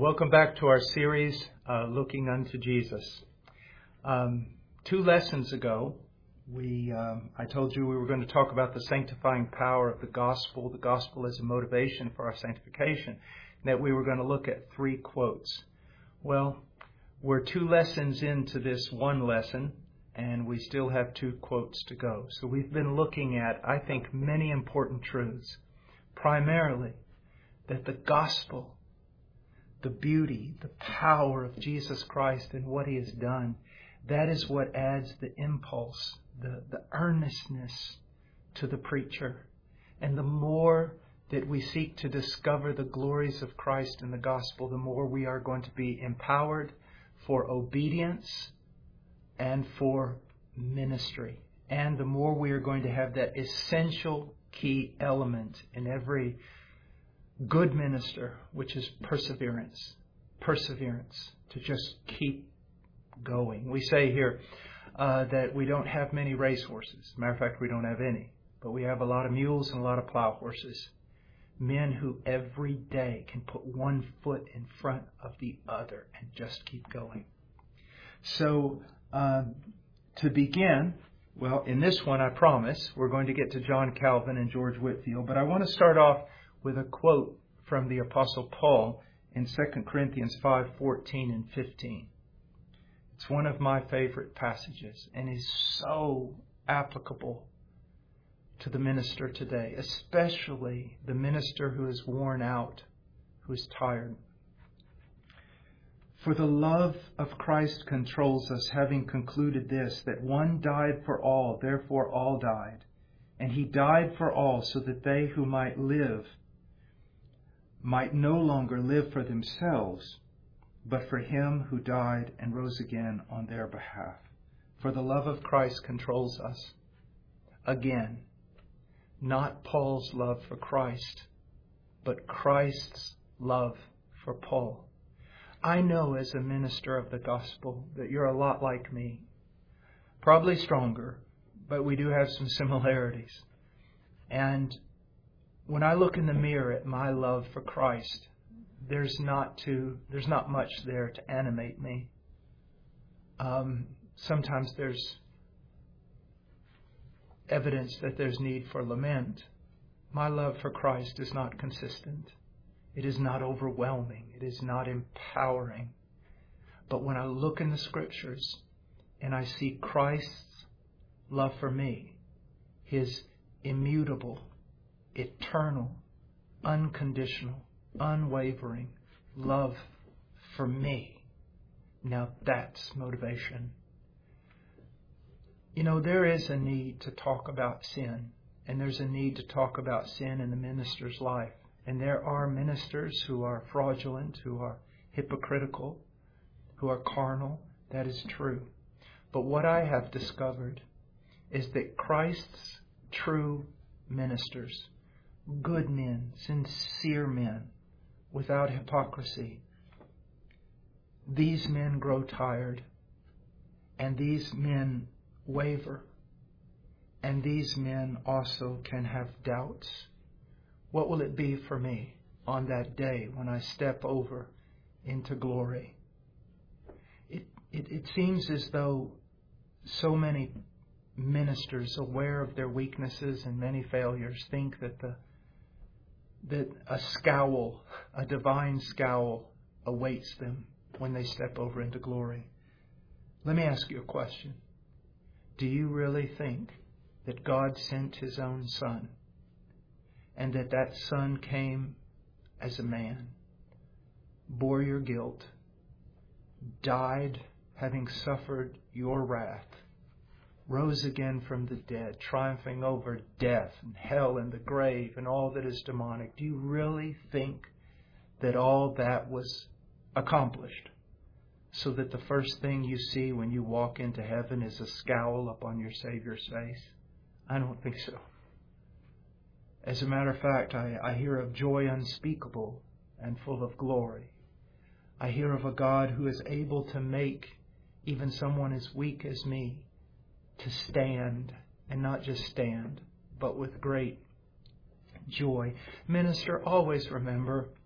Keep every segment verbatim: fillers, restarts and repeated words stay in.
Welcome back to our series, uh, Looking Unto Jesus. Um, two lessons ago, we um, I told you we were going to talk about the sanctifying power of the gospel, the gospel as a motivation for our sanctification, and that we were going to look at three quotes. Well, we're two lessons into this one lesson, and we still have two quotes to go. So we've been looking at, I think, many important truths. Primarily, that the gospel, the beauty, the power of Jesus Christ and what He has done, that is what adds the impulse, the, the earnestness to the preacher. And the more that we seek to discover the glories of Christ in the gospel, the more we are going to be empowered for obedience and for ministry. And the more we are going to have that essential key element in every good minister, which is perseverance. Perseverance. To just keep going. We say here uh, that we don't have many racehorses. Matter of fact, we don't have any. But we have a lot of mules and a lot of plow horses. Men who every day can put one foot in front of the other and just keep going. So, um, to begin, well, in this one, I promise, we're going to get to John Calvin and George Whitefield. But I want to start off with a quote from the Apostle Paul in Second Corinthians five fourteen and fifteen. It's one of my favorite passages and is so applicable to the minister today, especially the minister who is worn out, who is tired. For the love of Christ controls us, having concluded this, that one died for all, therefore all died. And He died for all, so that they who might live might no longer live for themselves, but for Him who died and rose again on their behalf. For the love of Christ controls us. Again, not Paul's love for Christ, but Christ's love for Paul. I know as a minister of the gospel that you're a lot like me. Probably stronger, but we do have some similarities. And when I look in the mirror at my love for Christ, there's not to, there's not much there to animate me. Um, sometimes there's evidence that there's need for lament. My love for Christ is not consistent. It is not overwhelming. It is not empowering. But when I look in the Scriptures and I see Christ's love for me, His immutable, eternal, unconditional, unwavering love for me, now that's motivation. You know, there is a need to talk about sin, and there's a need to talk about sin in the minister's life. And there are ministers who are fraudulent, who are hypocritical, who are carnal. That is true. But what I have discovered is that Christ's true ministers, good men, sincere men, without hypocrisy, these men grow tired, and these men waver, and these men also can have doubts. What will it be for me on that day when I step over into glory? It, it, it seems as though so many ministers, aware of their weaknesses and many failures, think that the that a scowl, a divine scowl, awaits them when they step over into glory. Let me ask you a question. Do you really think that God sent His own Son, and that that Son came as a man, bore your guilt, died having suffered your wrath, rose again from the dead, triumphing over death and hell and the grave and all that is demonic? Do you really think that all that was accomplished so that the first thing you see when you walk into heaven is a scowl upon your Savior's face? I don't think so. As a matter of fact, I, I hear of joy unspeakable and full of glory. I hear of a God who is able to make even someone as weak as me to stand, and not just stand, but with great joy. Minister, always remember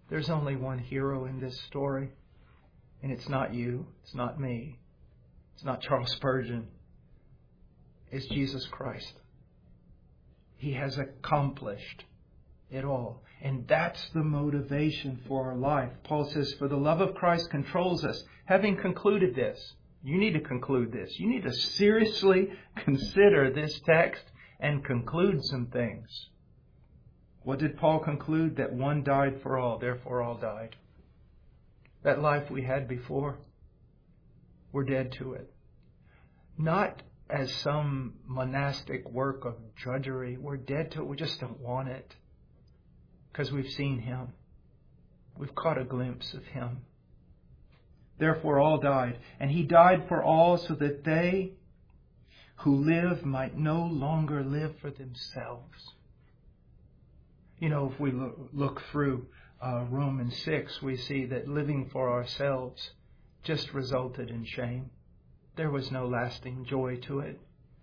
There's only one hero in this story, and it's not you, it's not me, it's not Charles Spurgeon. It's Jesus Christ. He has accomplished it all. And that's the motivation for our life. Paul says, for the love of Christ controls us. Having concluded this, you need to conclude this. You need to seriously consider this text and conclude some things. What did Paul conclude? That one died for all, therefore all died. That life we had before, we're dead to it. Not as some monastic work of drudgery. We're dead to it. We just don't want it. Because we've seen Him. We've caught a glimpse of Him. Therefore all died. And He died for all so that they who live might no longer live for themselves. You know, if we look through uh, Romans six, we see that living for ourselves just resulted in shame. There was no lasting joy to it.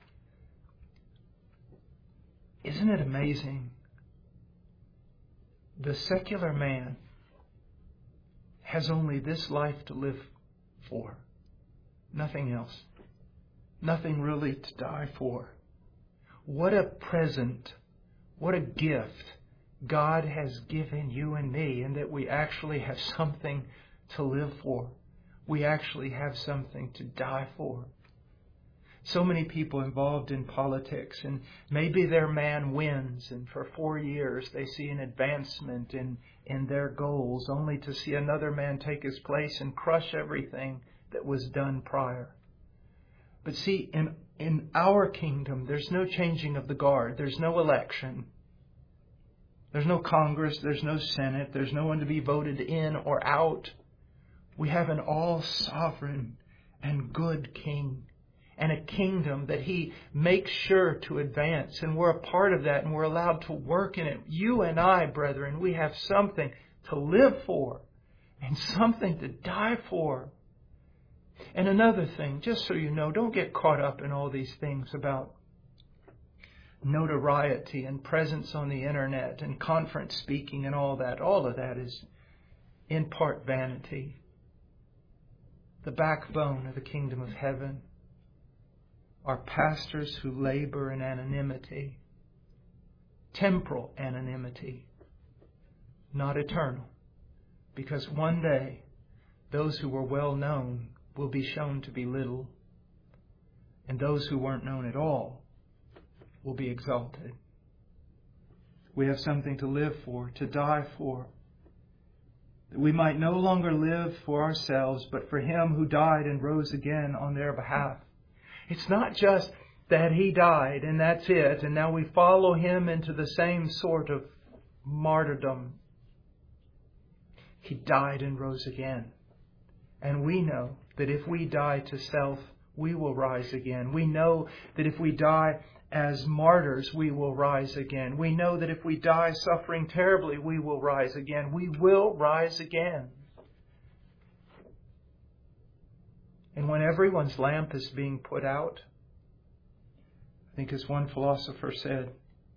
Isn't it amazing? The secular man has only this life to live for. Nothing else. Nothing really to die for. What a present, what a gift God has given you and me, and that we actually have something to live for. We actually have something to die for. So many people involved in politics, and maybe their man wins, and for four years they see an advancement in, in their goals, only to see another man take his place and crush everything that was done prior. But see, in, in our kingdom, there's no changing of the guard. There's no election. There's no Congress. There's no Senate. There's no one to be voted in or out. We have an all-sovereign and good King, and a kingdom that He makes sure to advance. And we're a part of that, and we're allowed to work in it. You and I, brethren, we have something to live for and something to die for. And another thing, just so you know, don't get caught up in all these things about notoriety and presence on the internet and conference speaking and all that. All of that is in part vanity. The backbone of the kingdom of heaven are pastors who labor in anonymity, temporal anonymity, not eternal. Because one day, those who were well known will be shown to be little, and those who weren't known at all will be exalted. We have something to live for, to die for, that we might no longer live for ourselves, but for Him who died and rose again on their behalf. It's not just that He died and that's it, and now we follow Him into the same sort of martyrdom. He died and rose again. And we know that if we die to self, we will rise again. We know that if we die as martyrs, we will rise again. We know that if we die suffering terribly, we will rise again. We will rise again. And when everyone's lamp is being put out, I think as one philosopher said,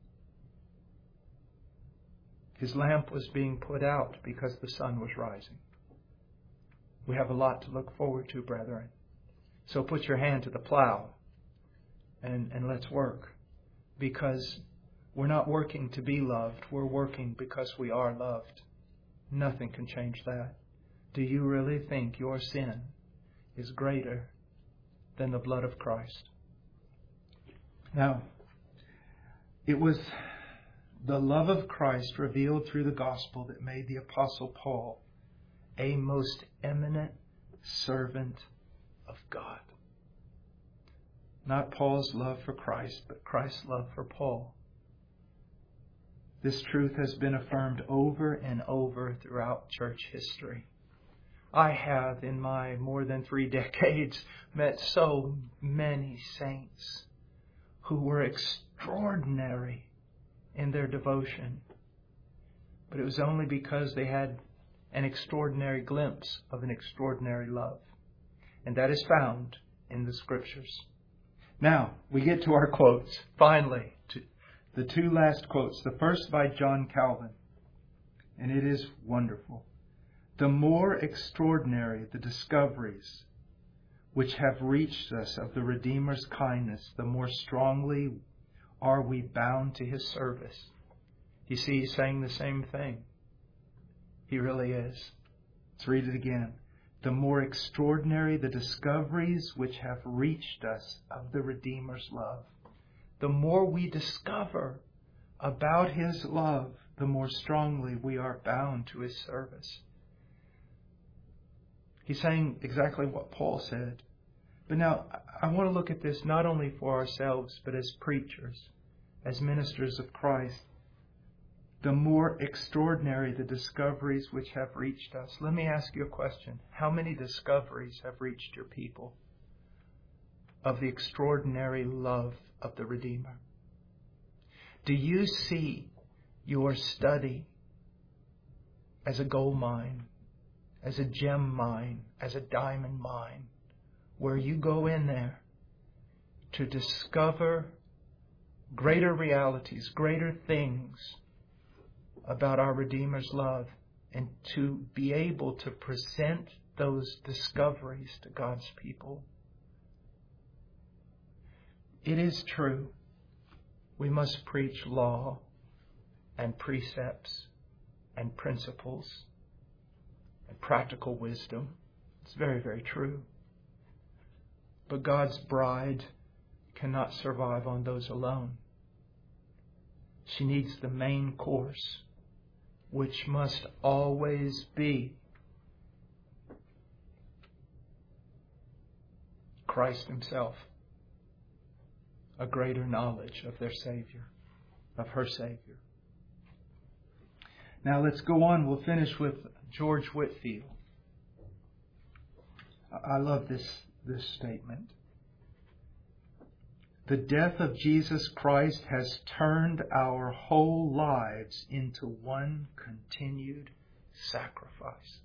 his lamp was being put out because the sun was rising. We have a lot to look forward to, brethren. So put your hand to the plow and, and let's work. Because we're not working to be loved. We're working because we are loved. Nothing can change that. Do you really think your sin is greater than the blood of Christ? Now, it was the love of Christ revealed through the gospel that made the Apostle Paul a most eminent servant of God. Not Paul's love for Christ, but Christ's love for Paul. This truth has been affirmed over and over throughout church history. I have, in my more than three decades, met so many saints who were extraordinary in their devotion. But it was only because they had an extraordinary glimpse of an extraordinary love. And that is found in the Scriptures. Now, we get to our quotes. Finally, to the two last quotes. The first by John Calvin. and it is wonderful. The more extraordinary the discoveries which have reached us of the Redeemer's kindness, the more strongly are we bound to His service. You see, He's saying the same thing. He really is. Let's read it again. The more extraordinary the discoveries which have reached us of the Redeemer's love. The more we discover about His love, the more strongly we are bound to His service. He's saying exactly what Paul said. But now, I want to look at this not only for ourselves, but as preachers, as ministers of Christ. The more extraordinary the discoveries which have reached us. Let me ask you a question. How many discoveries have reached your people of the extraordinary love of the Redeemer? Do you see your study as a gold mine, as a gem mine, as a diamond mine, where you go in there to discover greater realities, greater things about our Redeemer's love, and to be able to present those discoveries to God's people? It is true, we must preach law and precepts and principles and practical wisdom. It's very, very true. But God's bride cannot survive on those alone. She needs the main course, which must always be Christ Himself, a greater knowledge of their Savior, of her Savior. Now let's go on. We'll finish with George Whitefield. I love this, this statement. The death of Jesus Christ has turned our whole lives into one continued sacrifice.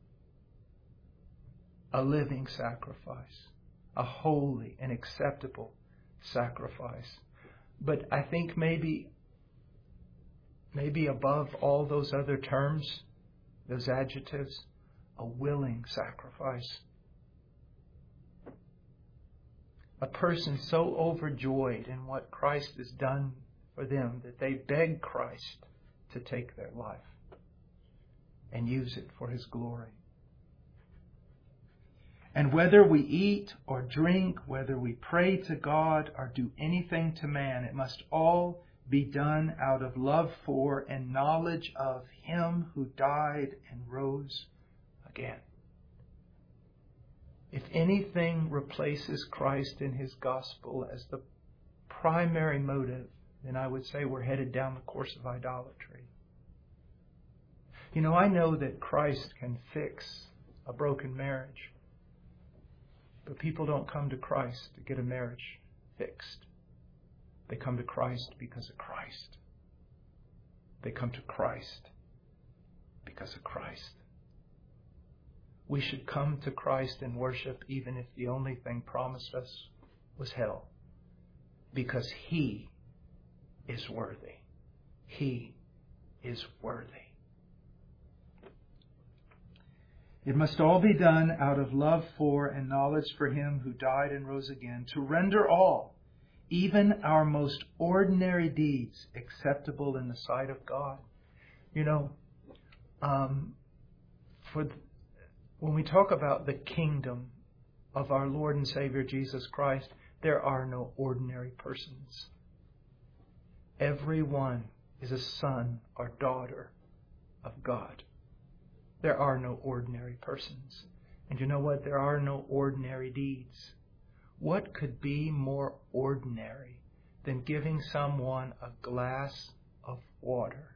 A living sacrifice. A holy and acceptable sacrifice. But I think maybe, maybe above all those other terms, those adjectives, a willing sacrifice. A person so overjoyed in what Christ has done for them that they beg Christ to take their life and use it for His glory. And whether we eat or drink, whether we pray to God or do anything to man, it must all be done out of love for and knowledge of Him who died and rose again. If anything replaces Christ in His gospel as the primary motive, then I would say we're headed down the course of idolatry. You know, I know that Christ can fix a broken marriage, but people don't come to Christ to get a marriage fixed. They come to Christ because of Christ. They come to Christ because of Christ. We should come to Christ and worship even if the only thing promised us was hell. Because He is worthy. He is worthy. It must all be done out of love for and knowledge for Him who died and rose again, to render all, even our most ordinary deeds, acceptable in the sight of God. You know, um, for the, when we talk about the kingdom of our Lord and Savior Jesus Christ, there are no ordinary persons. Everyone is a son or daughter of God. There are no ordinary persons. And you know what? There are no ordinary deeds. What could be more ordinary than giving someone a glass of water?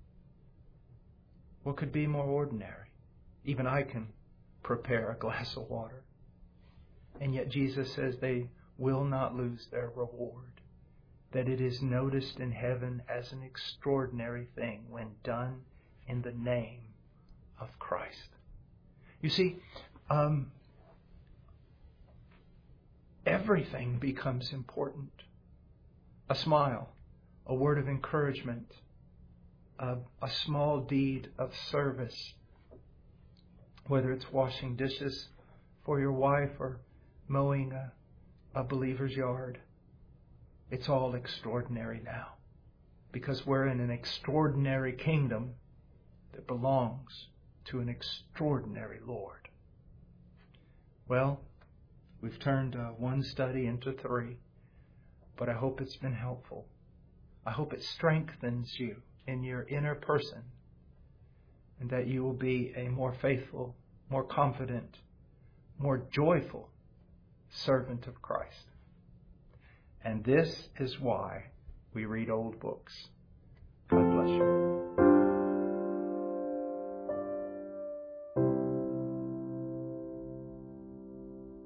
What could be more ordinary? Even I can prepare a glass of water. And yet Jesus says they will not lose their reward, that it is noticed in heaven as an extraordinary thing when done in the name of Christ. You see, um, everything becomes important. A smile, a word of encouragement, a, a small deed of service, whether it's washing dishes for your wife or mowing a, a believer's yard. It's all extraordinary now, because we're in an extraordinary kingdom that belongs to an extraordinary Lord. Well, we've turned uh, one study into three, but I hope it's been helpful. I hope it strengthens you in your inner person, and that you will be a more faithful, more confident, more joyful servant of Christ. And this is why we read old books. God bless you.